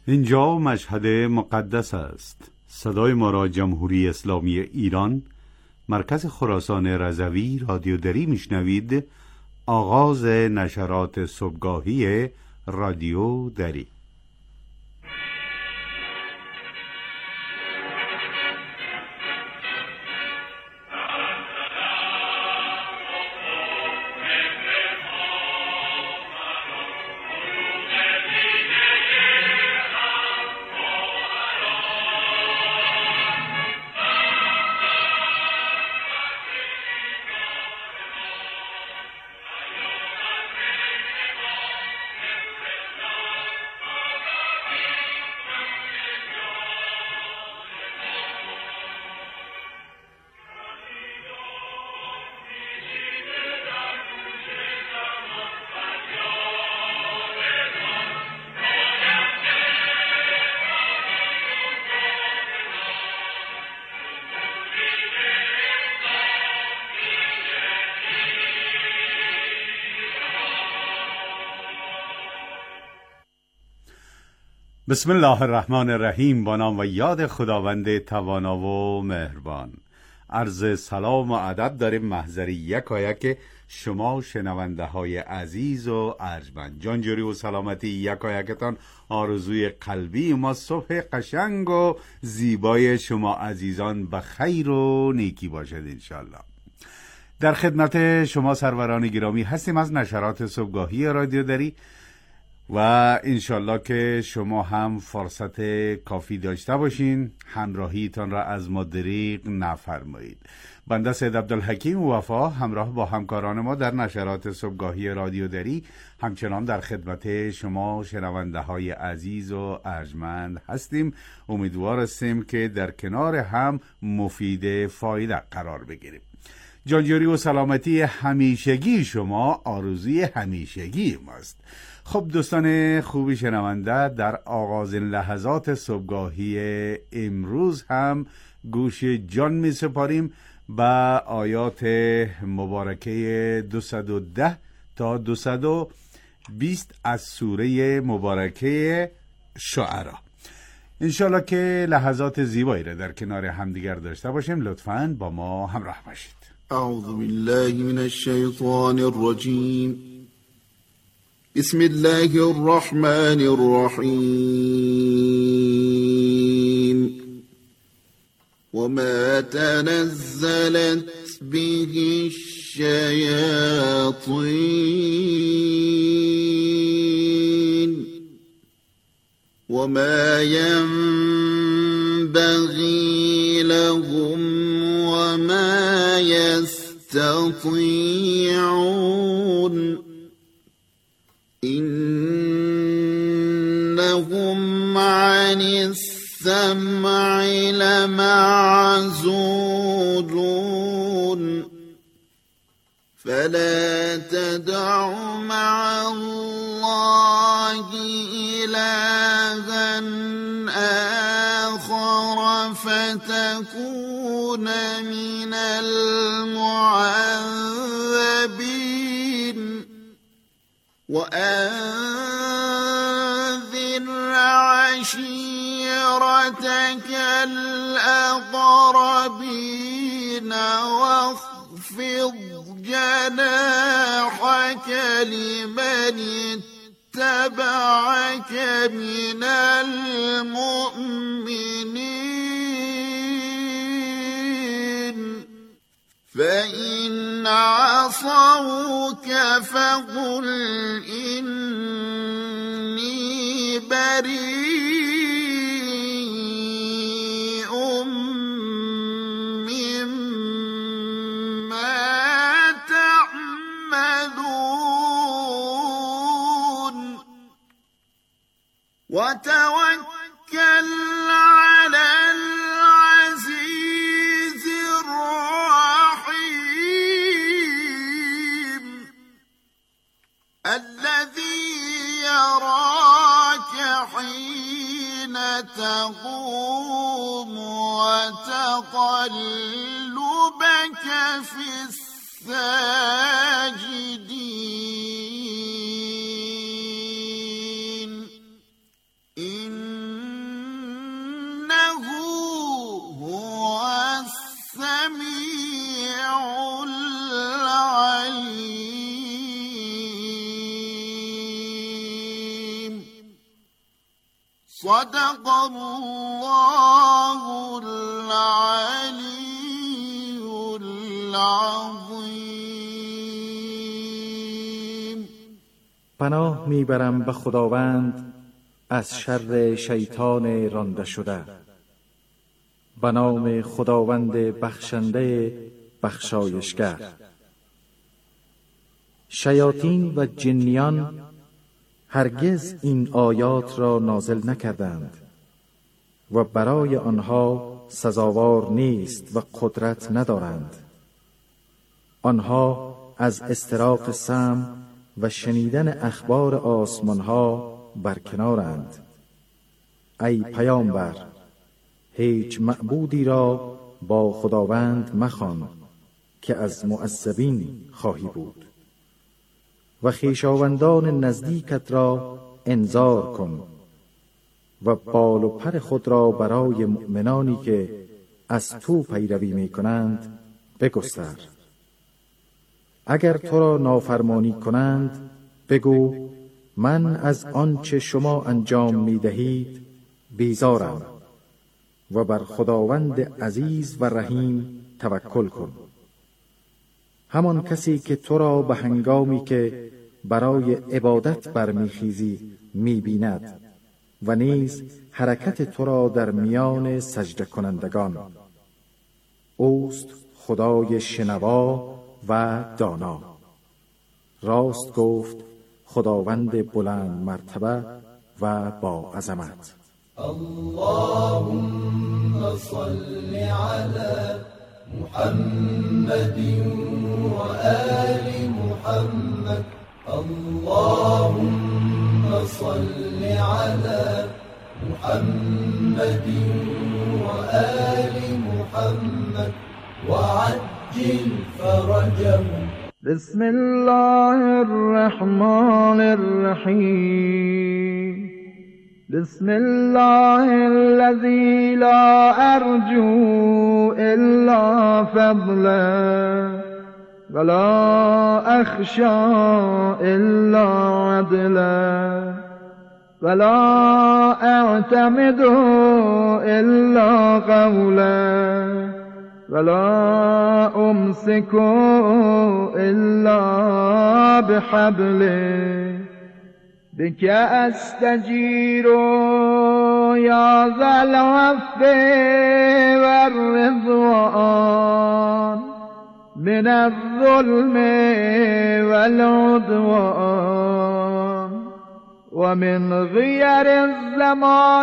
اینجا مشهد مقدس است. صدای ما را جمهوری اسلامی ایران، مرکز خراسان رضوی رادیو دری میشنوید. آغاز نشرات صبحگاهی رادیو دری. بسم الله الرحمن الرحیم. با نام و یاد خداوند توانا و مهربان. عرض سلام و ادب داریم محضر یکایک شما شنونده های عزیز و ارجمند. جانجوری و سلامتی یکایکتان آرزوی قلبی ما. صبح قشنگ و زیبای شما عزیزان به خیر و نیکی باشد انشالله. در خدمت شما سروران گرامی هستیم از نشرات صبحگاهی رادیو دری و انشالله که شما هم فرصت کافی داشته باشین، همراهیتان را از ما دریغ نفرمایید. بنده سید عبدالحکیم وفا همراه با همکاران ما در نشرات صبحگاهی رادیو دری همچنان در خدمت شما شنونده های عزیز و ارجمند هستیم. امیدوار هستیم که در کنار هم مفید فایده قرار بگیریم. جانجوری و سلامتی همیشگی شما آرزوی همیشگی ماست. خب دوستان خوبی شنونده، در آغاز لحظات صبحگاهی امروز هم گوش جان می سپاریم به آیات مبارکه 210 تا 220 از سوره مبارکه شعرا. انشالله که لحظات زیبایی را در کنار همدیگر داشته باشیم. لطفاً با ما همراه باشید. اعوذ بالله من الشیطان الرجیم. بسم الله الرحمن الرحیم. وما تنزلت به الشياطين وما ينبغي لهم وما يستطيعون إنهم عن السمع لمعزولون فلا تدع مع الله إلها آخر فتكون من المعذبين وأنذر عشيرتك الأقربين واخفض جناحك لمن اتبعك من المؤمنين فإن عصوك فقل إني بريء مما تعملون وتوكل على العزيز الرحيم الذي يراك حين تقوم وتقلبك في الساجدين إنه صدق الله العلی العظیم. پناه میبرم به خداوند از شر شیطان رانده شده. به نام خداوند بخشنده بخشایشگر. شیاطین و جنیان هرگز این آیات را نازل نکردند و برای آنها سزاوار نیست و قدرت ندارند. آنها از استراق سمع و شنیدن اخبار آسمانها برکنارند. ای پیامبر، هیچ معبودی را با خداوند مخوان که از معذبین خواهی بود و خویشاوندان نزدیکت را انذار کن و بال و پر خود را برای مؤمنانی که از تو پیروی می کنند بگستر. اگر تو را نافرمانی کنند بگو من از آنچه شما انجام می دهید بیزارم و بر خداوند عزیز و رحیم توکل کن. همان کسی که تو را به هنگامی که برای عبادت برمیخیزی میبیند و نیز حرکت تو را در میان سجده کنندگان. اوست خدای شنوا و دانا. راست گفت خداوند بلند مرتبه و با عظمت. اللهم صل على محمد وآل محمد. اللهم صل على محمد وآل محمد وعجل فرجهم. بسم الله الرحمن الرحيم. بسم الله الذي لا أرجو إلا فضله ولا أخشى إلا عدله ولا أعتمد إلا قوله ولا أمسك إلا بحبله. بك أستجير يا ذا العفو والرضوان من الظلم والعدوان ومن غير الزمان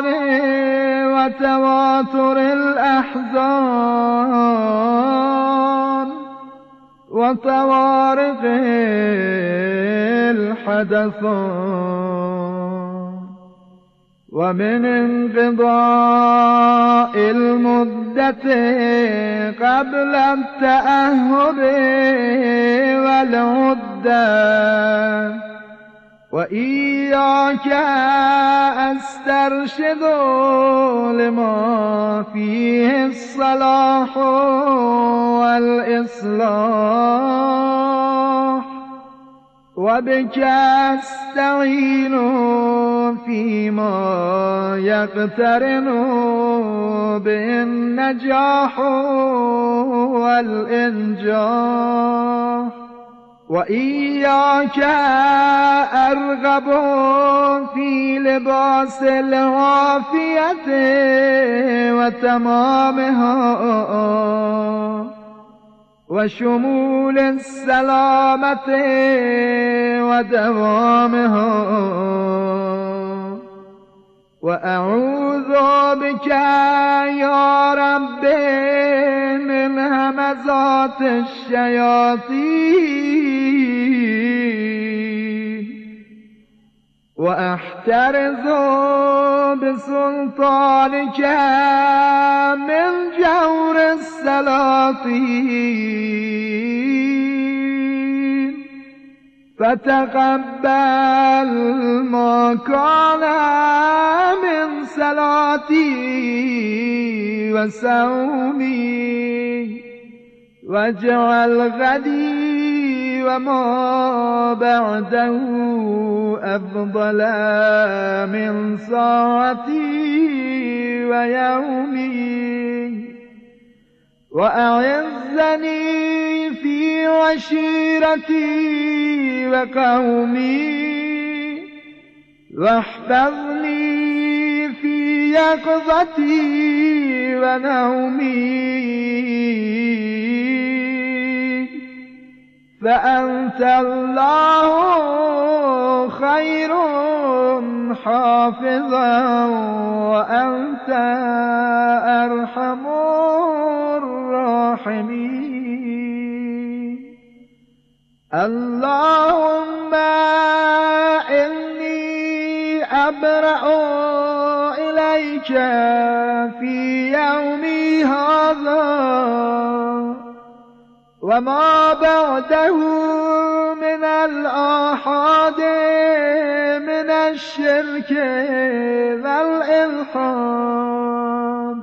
وتواتر الأحزان وطوارق الحدثان ومن انقضاء المدة قبل التأهب والعدة. وإياك أسترشد لما فيه الصلاح والإصلاح وبك أستعين فيما يقترن به النجاح والإنجاح. وإياك أرغب في لباس العافية وتمامها وشمول السلامة ودوامها. وأعوذ بك يا رب من همزات الشياطين وأحترز بسلطانك من جور السلاطين. فتقبل ما كان من صلاتي وصومي واجعل غدي وما بعده أفضل من ساعتي ويومي وأعزني في عشيرتي وقومي واحفظني في يقظتي ونومي فأنت الله خير حافظا وأنت أرحم الراحمين اللهم إني أبرأ إليك في يومي هذا وما بعده من الآحاد من الشرك والإلحاد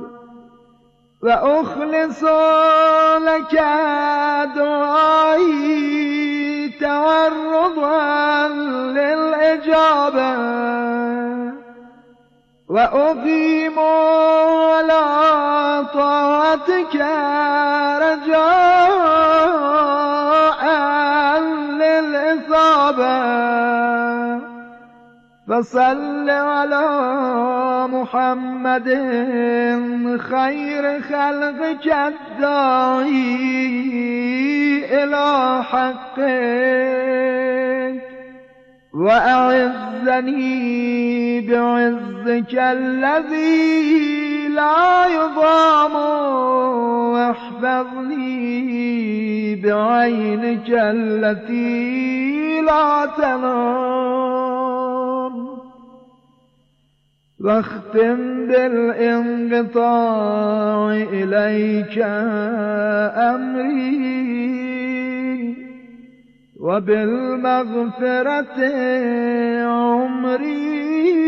وأخلص لك دعائي تورضا للإجابة وأقيم على طاعتك رجاء للإصابة فصل على محمد خير خلقك الداعي إلى حقك وأعزني بعزك الذي لا يضام واحفظني بعينك التي لا تنام واختم بالانقطاع إليك أمري وبالمغفرة عمري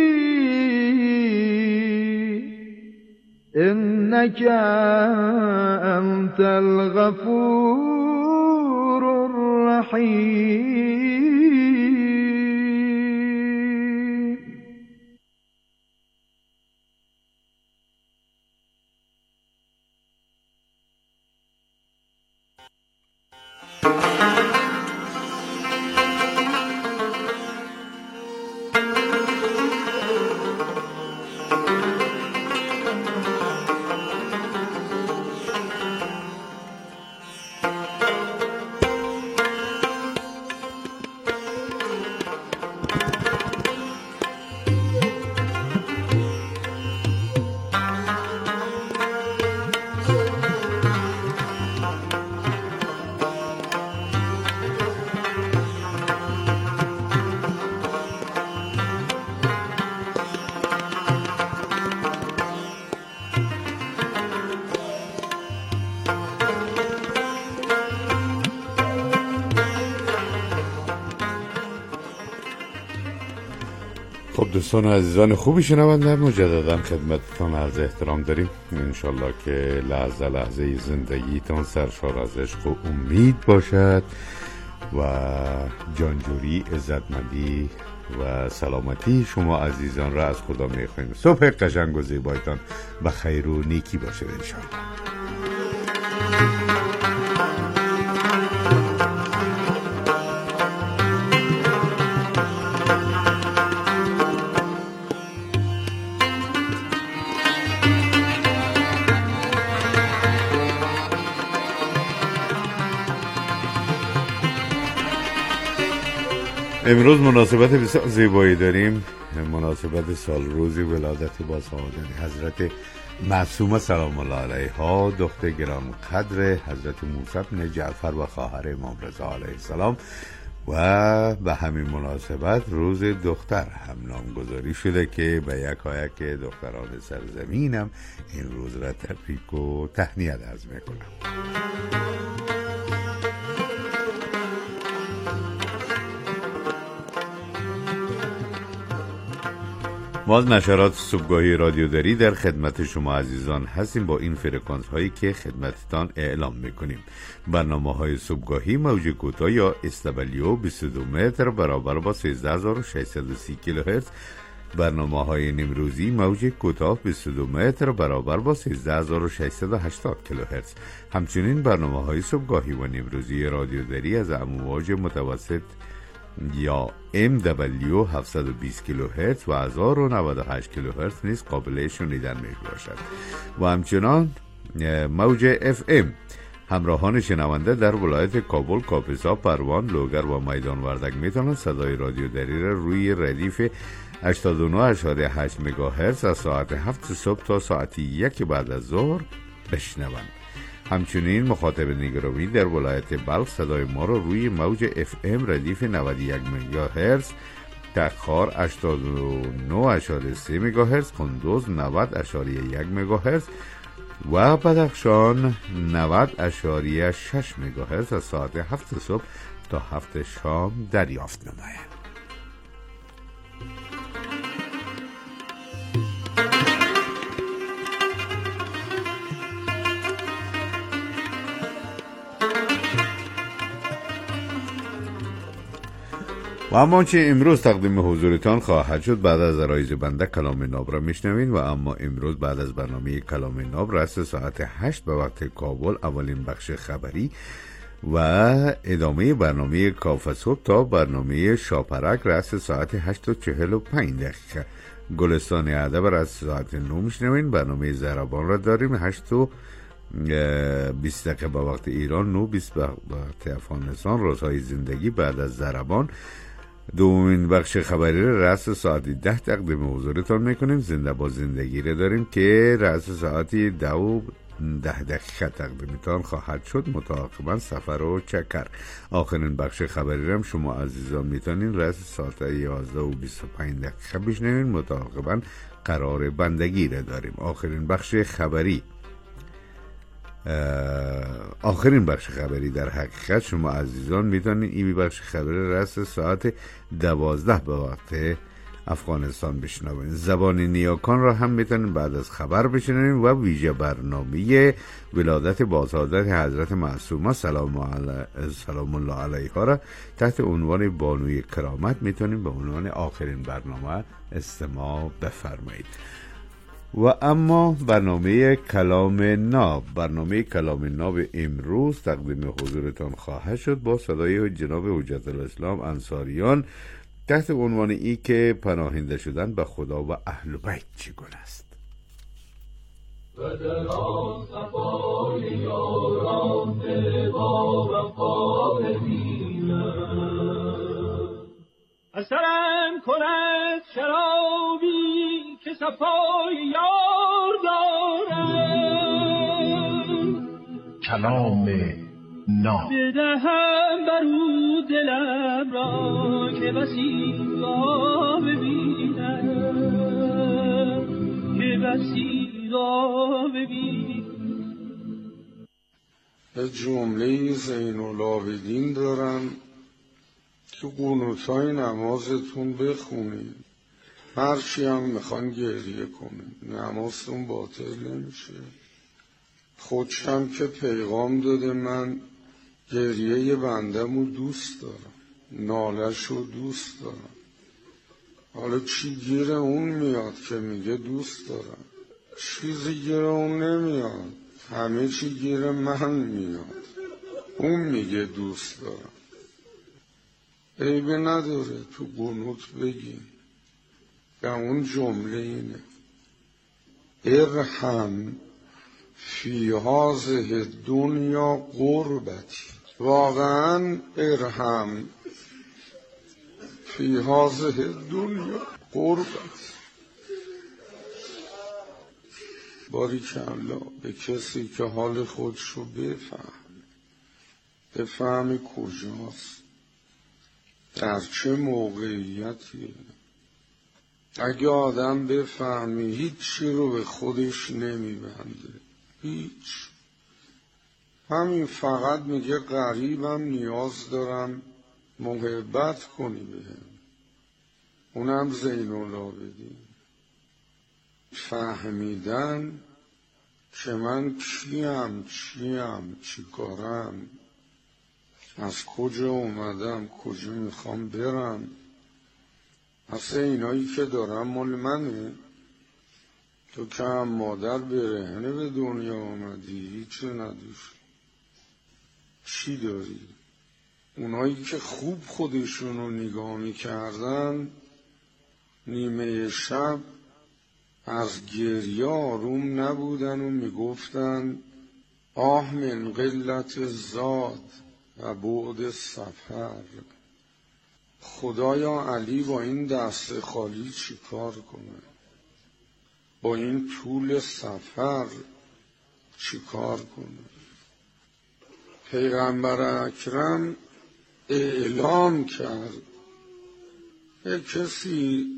إنك أنت الغفور الرحيم. خب دوستان و عزیزان خوبی شنونده، مجددا خدمتتان عرض احترام داریم. انشالله که لحظه لحظه زندگیتان سرشار از عشق و امید باشد و جانجوری، عزتمندی و سلامتی شما عزیزان را از خدا میخوایم. صبح قشنگ و زیبایتان به خیر و نیکی باشد انشالله. امروز مناسبت بسیار زیبایی داریم، مناسبت سال روزی ولادت باسعادت حضرت معصومه سلام الله علیها، دختر گران قدر حضرت موسی بن جعفر و خواهر امام رضا علیه السلام، و به همین مناسبت روز دختر هم نامگذاری شده که به یکایک دختران سرزمینم این روز را تبریک و تهنیت عرض میکنم. باز نشرات صبحگاهی رادیو دری در خدمت شما عزیزان هستیم با این فرکانس هایی که خدمتتان اعلام میکنیم. برنامه های صبحگاهی موج کوتاه یا استبلیو 22 متر برابر با 13630 کیلوهرتز، برنامه های نیمروزی موج کوتاه 22 متر برابر با 13680 کیلوهرتز. همچنین برنامه های صبحگاهی و نیمروزی رادیو دری از امواج متوسط یا MW 720 کیلوهرتز و 1098 کیلوهرتز نیز قابل شنیدن می باشد و همچنان موج FM. همراهان شنونده در ولایت کابل، کاپیسا، پروان، لوگر و میدان وردک می توانند صدای رادیو دری را روی ردیف 89.8 مگاهرتز از ساعت 7 صبح تا ساعت 1 بعد از ظهر بشنوند. همچنین مخاطبین گرامی در ولایت بلخ صدای ما را روی موج FM ردیف 91 مگاهرتز، تخار 89.3 مگاهرتز، کندوز 90.1 مگاهرتز و بدخشان 90.6 مگاهرتز از ساعت 7 صبح تا 7 شام دریافت نمایند. و اما چه امروز تقدیم حضورتان خواهد شد بعد از عرایض بنده کلام ناب را میشنوین. و اما امروز بعد از برنامه کلام ناب رأس ساعت 8 به وقت کابل اولین بخش خبری و ادامه برنامه کاف صبح تا برنامه شاپرک رأس ساعت 8:45. گلستان ادب رأس ساعت 9 میشنوین. برنامه زربان را داریم 8:20 به وقت ایران، 9:20 به وقت افغانستان. رازهای زندگی بعد از زربان دومین بخش خبری رأس ساعت 10 تقدیم حضورتان میکنیم. زنده با زندگی را داریم که رأس ساعت 10 تقدیمتان خواهد شد. متعاقبا سفر و چکر. آخرین بخش خبری را شما عزیزان میتونین رأس ساعت 11:25 بشنوین. متعاقبا قرار بندگی را داریم. آخرین بخش خبری در حقیقت شما عزیزان میتونین این بخش خبری رأس ساعت 12 به وقت افغانستان بشنوین. زبان نیاکان را هم میتونین بعد از خبر بشنوین و ویژه برنامه ولادت بازحضرت حضرت معصومه سلام الله علیها را تحت عنوان بانوی کرامت میتونین به عنوان آخرین برنامه استماع بفرمایید. و اما برنامه کلام ناب امروز تقدیم حضورتان خواهد شد با صدای جناب حجت الاسلام انصاریان تحت عنوان ای که پناهنده شدن به خدا و اهل بیت چگونه است. و در آن صفای یاران دل با وفا ببینم، اثرم کند شرابی که صفای یار دارم. کلام ناب بدهم برو دلم را که بسیار ببینم، که بسیار ببینم. یه جمله زین العابدین دارم که قنوتای نمازتون بخونید. هرچی هم میخوان گریه کنید، نمازتون باطل نمیشه. خودشم که پیغام داده من گریه بندمو دوست دارم، نالشو دوست دارم. حالا چی گیر اون میاد که میگه دوست دارم؟ چیزی گیر اون نمیاد، همه چی گیر من میاد. اون میگه دوست دارم. عیبی نداره تو قنوت بگی. و اون جمله اینه: ارحم فی هذه دنیا قربتی. واقعا ارحم فی هذه دنیا قربتی. باریکالله به کسی که حال خودشو بفهمی کجاست، در چه موقعیتیه. اگه آدم بفهمی هیچی رو به خودش نمیبنده، هیچ. همین فقط میگه غریبم نیاز دارم محبت کنی بهم. اونم زین العابدین. فهمیدن که من چیم، چی کارم، از کجا اومدم، کجا میخوام برم، اصلا اینایی که دارم مال منه. تو که هم مادر برهنه به دنیا آمدی، هیچی نداشت، چی داری؟ اونایی که خوب خودشونو نگاه میکردن نیمه شب از گریه آروم نبودن و میگفتن آه من قلت زاد و بعد سفر. خدایا علی با این دست خالی چی کار کنه؟ با این طول سفر چی کار کنه؟ پیغمبر اکرم اعلام کرد یک کسی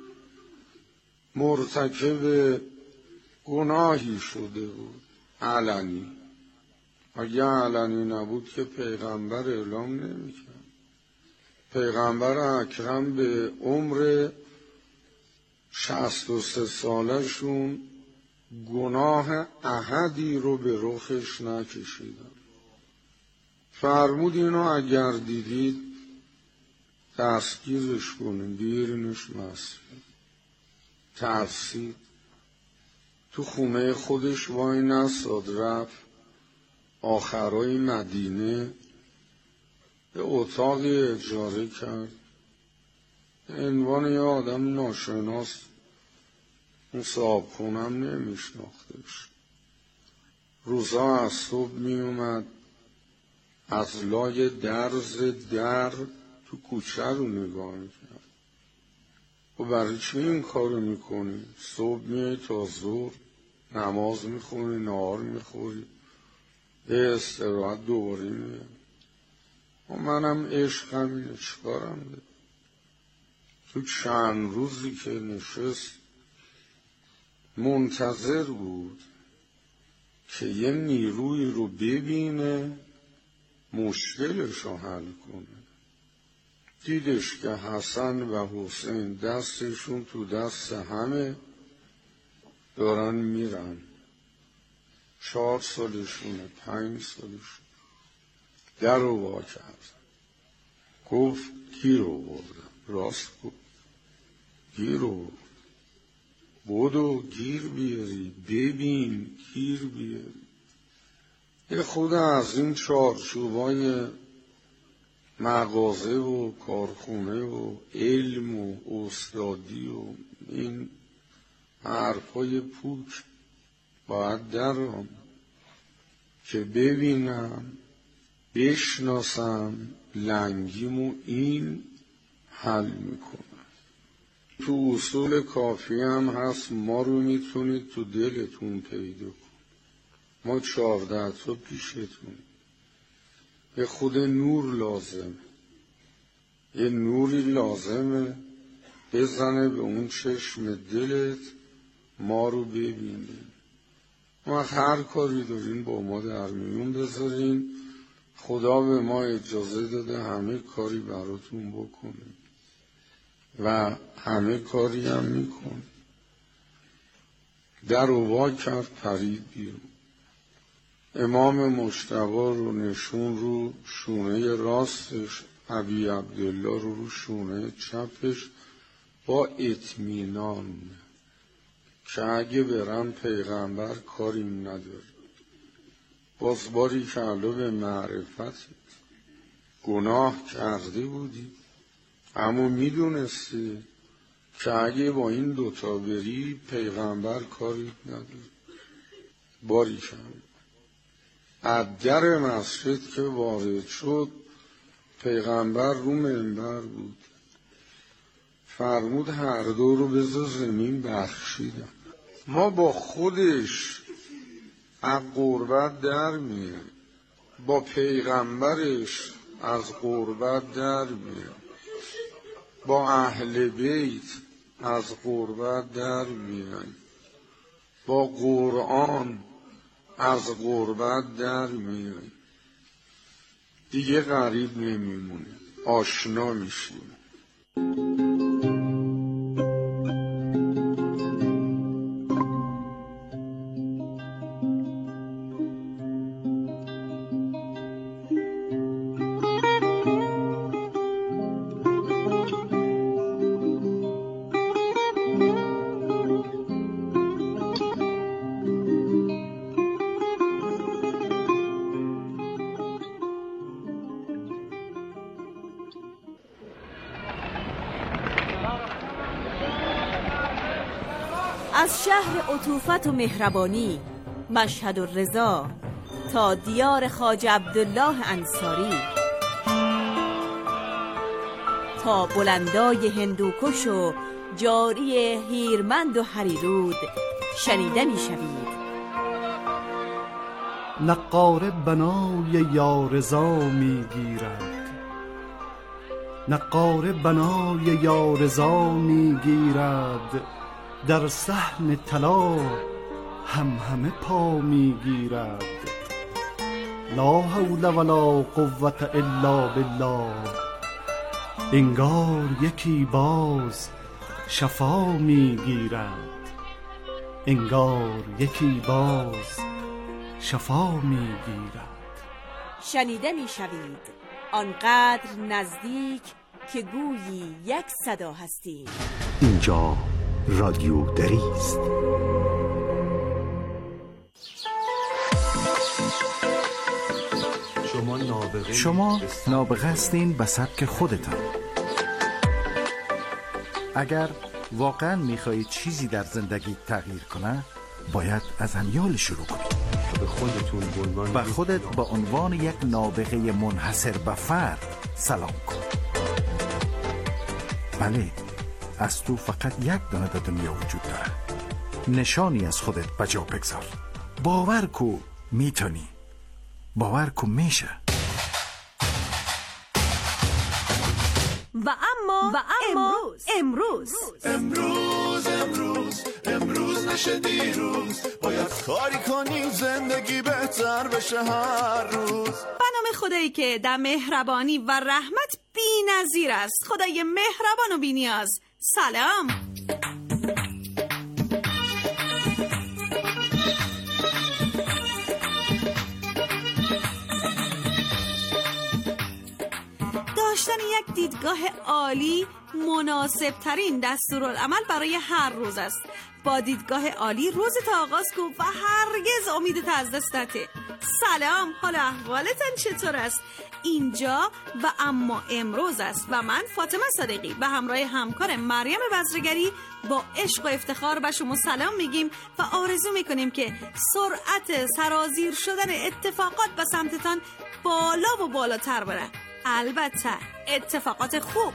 مرتکب گناهی شده بود علنی. اگه علنی نبود که پیغمبر اعلام نمی‌کرد. پیغمبر اکرم به عمر 63 سالشون گناه احدی رو به رخش نکشیدن. فرمود اینو اگر دیدید دستگیرش کنید، بیارینش مسجد. ترسید، تو خونه خودش وای نستاد، رفت آخرای مدینه به اتاقی اجاره کرد. به عنوان یه آدم ناشناس، اون صاحب خونم نمیشناختش. روزا از صبح می اومد از لای درز در تو کوچه رو نگاه میکرد. و برای چی این کارو میکنی؟ صبح میای تا ظهر نماز میخونی، نهار میخوری، به استراحت دوباره میای. و منم عشق همینه، چیکارم ده؟ تو چند روزی که نشست منتظر بود که یه نیروی رو ببینه مشکلش رو حل کنه. دیدش که حسن و حسین دستشون تو دست همه دارن میرن. 4 سالشونه، 5 سالشونه. در رو وا کرد، گفت گیر رو بردم. راست گفت، گیر رو بودو گیر بیاری، ببین گیر بیاری. یه خود از این چارچوبای مغازه و کارخونه و علم و استادی و این حرفای پوک باید درام که ببینم، بشناسم، لنگیمو این حل میکنم. تو اصول کافی هم هست ما رو میتونید تو دلتون پیدا کن. ما 14 تا پیشتون. یه خود نور لازمه، یه نوری لازمه بزنه به اون چشم دلت، ما رو ببینیم. ما هر کاری دارین با ما در میون بذارین. خدا به ما اجازه داده همه کاری براتون بکنیم و همه کاری هم میکن. در رو وا کرد، پرید بیرون. امام مجتبی رو نشون رو شونه راستش، ابی عبدالله رو شونه چپش، با اطمینان که اگه برم پیغمبر کاریم نداره. باز باری که علا به معرفت گناه کرده بودی، اما میدونستی که اگه با این دوتا بری پیغمبر کاری نداره. باری کرد. از در مسجد که وارد شد پیغمبر رو منبر بود. فرمود هر دو رو بذار زمین بخشیدم. ما با خودش از غربت در میاد، با پیغمبرش از غربت در میاد، با اهل بیت از غربت در میاد، با قرآن از غربت در میاد. دیگه غریب نمیمونه، آشنا میشیم. از شهر عطوفت و مهربانی مشهد و رضا تا دیار خواجه عبدالله انصاری، تا بلندای هندوکش و جاری هیرمند و هریرود شنیده می شوید. نقاره بنای یارضا می گیرد، نقاره بنای یارضا می گیرد، در صحن طلا همه پا می گیرد. لا حول ولا قوة الا بالله، انگار یکی باز شفا می گیرد، انگار یکی باز شفا می گیرد. شنیده می شوید آنقدر نزدیک که گویی یک صدا هستید. اینجا رادیو دری است. شما نابغه هستین به سبک خودتان. اگر واقعا میخواهید چیزی در زندگی تغییر کنه، باید از امیال شروع کنید. به خودت به عنوان یک نابغه منحصر به فرد سلام کن. بله، از تو فقط یک دانه در دنیا وجود داره. نشانی از خودت به جا بگذار. باور کو میتونی، باور کو میشه. و اما امروز نشه دیروز، باید کاری کنیم زندگی بهتر بشه هر روز. به نام خدایی که در مهربانی و رحمت بی نظیر است، خدای مهربان و بی نیاز. سلام. داشتن یک دیدگاه عالی مناسب ترین دستورالعمل برای هر روز است. با دیدگاه عالی روزت آغاز کن و هرگز امیدت از دست نده. سلام، حال احوالتان چطور است؟ اینجا و اما امروز است و من فاطمه صادقی به همراه همکار مریم بزرگری با عشق و افتخار به شما سلام میگیم و آرزو میکنیم که سرعت سرازیر شدن اتفاقات به سمتتان بالا و بالاتر بره. البته اتفاقات خوب.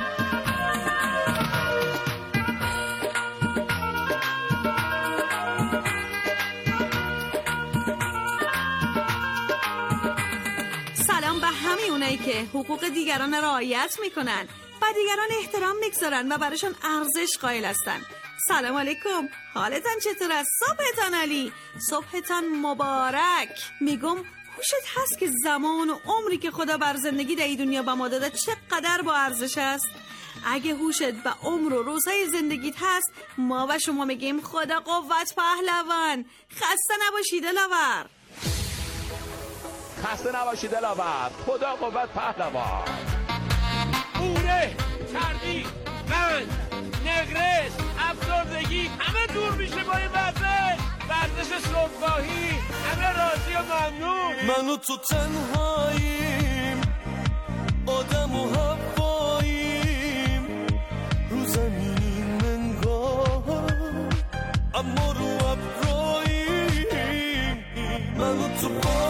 سلام به همه اونایی که حقوق دیگران رعایت میکنن، به دیگران احترام میگذارن و براشون ارزش قائل هستن. سلام علیکم، حالتان چطور است؟ صبحتان عالی، صبحتان مبارک. میگم هوشت هست که زمان و عمری که خدا بر زندگی در این دنیا به ما داده چقدر با ارزش است؟ اگه هوشت به عمر و روزهای زندگیت هست، ما و شما میگیم خدا قوت پهلوان. خسته نباشی دلاور. خسته نباشی دلاور. خدا قوت پهلوان. اوره، چربی، قند، نقرس، افسردگی همه دور میشه با این ورزش صبحگاهی. همه راضی و ممنون. من و تو تنهاییم، آدم و هواییم، رو زمین منگاه اما رو ابراییم. من و تو